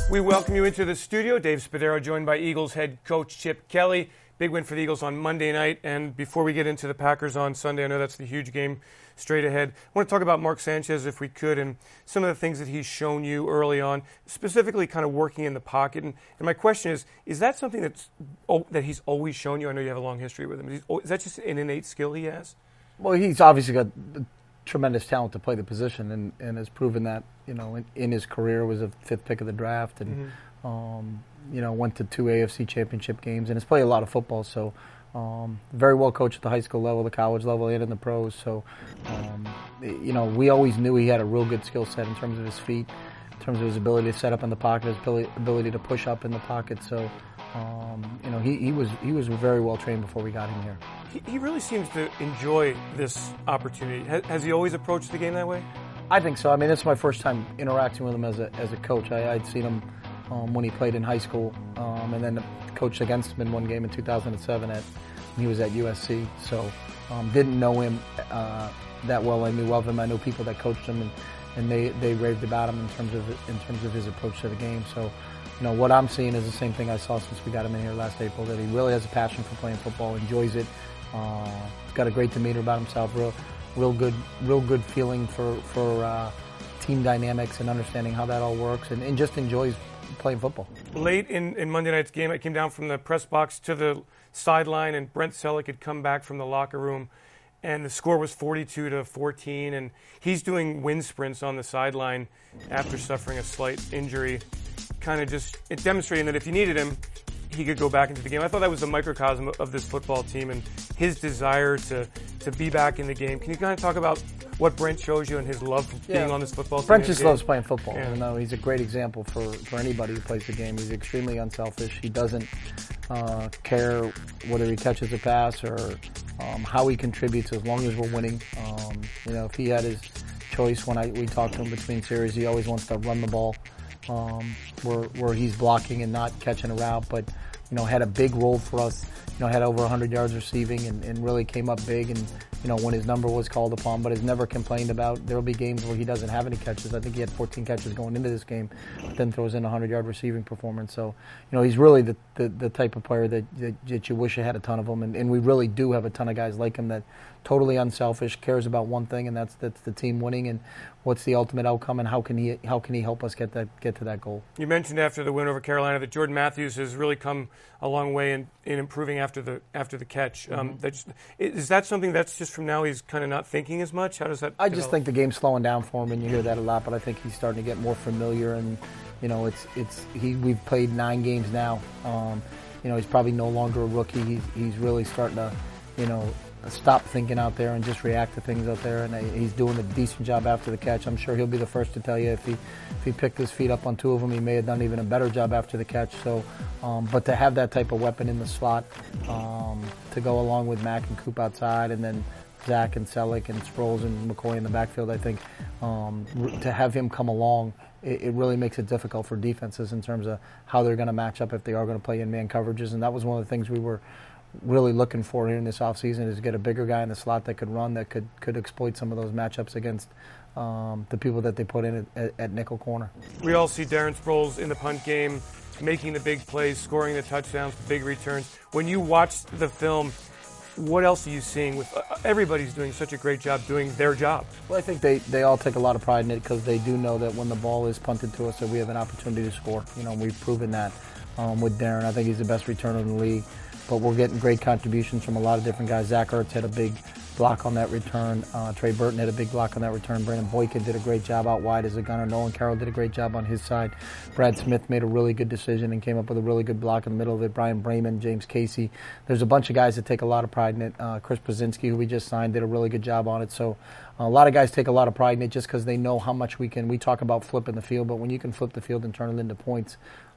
We welcome you into the studio. Dave Spadaro joined by Eagles head coach Chip Kelly. Big win for the Eagles on Monday night. And before we get into the Packers on Sunday, I know that's the huge game straight ahead. I want to talk about Mark Sanchez, if we could, and some of the things that he's shown you early on, specifically kind of working in the pocket. And my question is that something that he's always shown you? I know you have a long history with him. Is that just an innate skill he has? Well, he's obviously got tremendous talent to play the position, and has proven that, in his career. Was a 5th pick of the draft, and went to 2 AFC championship games, and has played a lot of football. So very well coached at the high school level, the college level, and in the pros. So we always knew he had a real good skill set in terms of his feet, in terms of his ability to set up in the pocket, his ability to push up in the pocket. So he was very well trained before we got him here. He really seems to enjoy this opportunity. Has he always approached the game that way? I think so. I mean, this is my first time interacting with him as a coach. I'd seen him when he played in high school, and then coached against him in one game in 2007 when he was at USC. So didn't know him that well. I knew of him. I know people that coached him, and they raved about him in terms of his approach to the game. So what I'm seeing is the same thing I saw since we got him in here last April, that he really has a passion for playing football, enjoys it. He's got a great demeanor about himself, real good feeling for team dynamics and understanding how that all works, and just enjoys playing football. Late in Monday night's game, I came down from the press box to the sideline, and Brent Selleck had come back from the locker room, and the score was 42-14, and he's doing wind sprints on the sideline after suffering a slight injury, kind of just demonstrating that if you needed him, he could go back into the game. I thought that was a microcosm of this football team and his desire to be back in the game. Can you kind of talk about what Brent shows you and his love for being on this football team? Brent just loves playing football. Yeah. He's a great example for anybody who plays the game. He's extremely unselfish. He doesn't care whether he catches a pass or how he contributes, as long as we're winning. If he had his choice when we talked to him between series, he always wants to run the ball. Where he's blocking and not catching a route, but had a big role for us. Had over 100 yards receiving and really came up big, and when his number was called upon, but has never complained about. There'll be games where he doesn't have any catches. I think he had 14 catches going into this game, but then throws in a 100-yard receiving performance. So he's really the type of player that you wish you had a ton of them, and we really do have a ton of guys like him that totally unselfish, cares about one thing, and that's the team winning, and what's the ultimate outcome, and how can he help us get to that goal. You mentioned after the win over Carolina that Jordan Matthews has really come a long way in improving after the catch. Is that something that's just from now he's kind of not thinking as much? How does that? I just think the game's slowing down for him, and you hear that a lot. But I think he's starting to get more familiar, and we've played 9 games now. He's probably no longer a rookie. He's really starting to stop thinking out there and just react to things out there, and he's doing a decent job after the catch. I'm sure he'll be the first to tell you if he picked his feet up on 2 of them, he may have done even a better job after the catch. So, but to have that type of weapon in the slot, to go along with Mack and Coop outside, and then Zach and Selleck and Sproles and McCoy in the backfield, I think to have him come along, it really makes it difficult for defenses in terms of how they're going to match up if they are going to play in man coverages, and that was one of the things we were really looking for here in this offseason, is to get a bigger guy in the slot that could run, that could exploit some of those matchups against the people that they put in at nickel corner. We all see Darren Sproles in the punt game, making the big plays, scoring the touchdowns, the big returns. When you watch the film, what else are you seeing? With everybody's doing such a great job doing their job. Well, I think they all take a lot of pride in it, because they do know that when the ball is punted to us, that we have an opportunity to score. We've proven that with Darren. I think he's the best returner in the league. But we're getting great contributions from a lot of different guys. Zach Ertz had a big block on that return. Trey Burton had a big block on that return. Brandon Boykin did a great job out wide as a gunner. Nolan Carroll did a great job on his side. Brad Smith made a really good decision and came up with a really good block in the middle of it. Brian Brayman, James Casey. There's a bunch of guys that take a lot of pride in it. Chris Brzezinski, who we just signed, did a really good job on it. So a lot of guys take a lot of pride in it just because they know how much we talk about flipping the field, but when you can flip the field and turn it into points,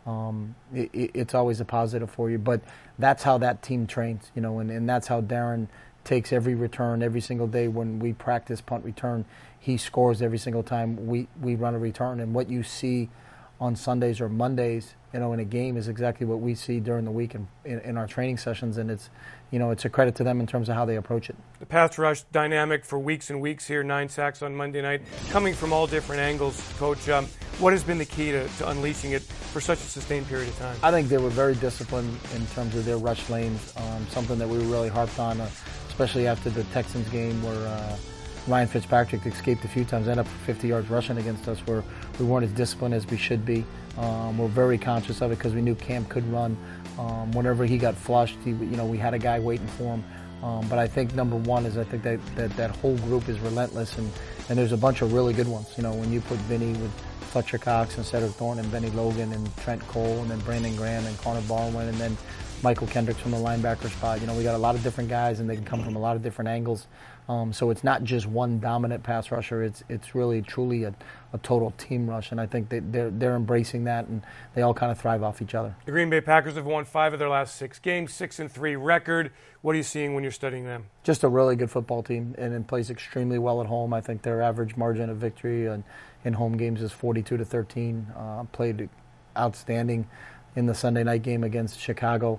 it's always a positive for you. But that's how that team trains, and that's how Darren takes every return every single day. When we practice punt return, he scores every single time we run a return. And what you see on Sundays or Mondays, in a game is exactly what we see during the week in our training sessions, and it's a credit to them in terms of how they approach it. The pass rush dynamic for weeks and weeks here, 9 sacks on Monday night, coming from all different angles. Coach, what has been the key to unleashing it for such a sustained period of time? I think they were very disciplined in terms of their rush lanes, something that we really harped on, especially after the Texans game where Ryan Fitzpatrick escaped a few times, ended up 50 yards rushing against us, where we weren't as disciplined as we should be. We're very conscious of it because we knew Cam could run. Whenever he got flushed, we had a guy waiting for him. But I think number one is I think that whole group is relentless, and there's a bunch of really good ones. When you put Vinny with Fletcher Cox and Cedric Thorne and Benny Logan and Trent Cole and then Brandon Graham and Connor Barwin and then Michael Kendricks from the linebacker spot. We got a lot of different guys, and they can come from a lot of different angles. So it's not just one dominant pass rusher. It's really truly a total team rush, and I think that they're embracing that, and they all kind of thrive off each other. The Green Bay Packers have won 5 of their last 6 games, 6-3 record. What are you seeing when you're studying them? Just a really good football team, and plays extremely well at home. I think their average margin of victory in home games is 42-13. Played outstanding in the Sunday night game against Chicago.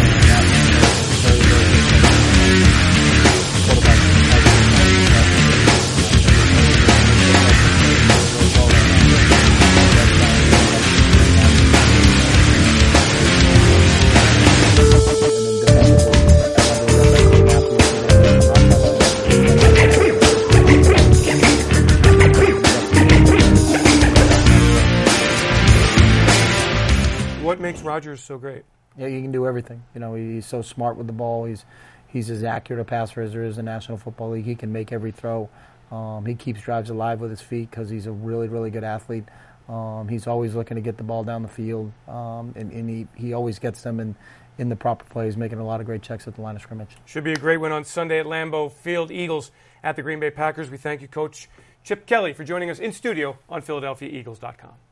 What makes Rodgers so great? Yeah, he can do everything. He's so smart with the ball. He's as accurate a passer as there is in the National Football League. He can make every throw. He keeps drives alive with his feet because he's a really, really good athlete. He's always looking to get the ball down the field, and he always gets them in the proper plays, making a lot of great checks at the line of scrimmage. Should be a great win on Sunday at Lambeau Field. Eagles at the Green Bay Packers. We thank you, Coach Chip Kelly, for joining us in studio on PhiladelphiaEagles.com.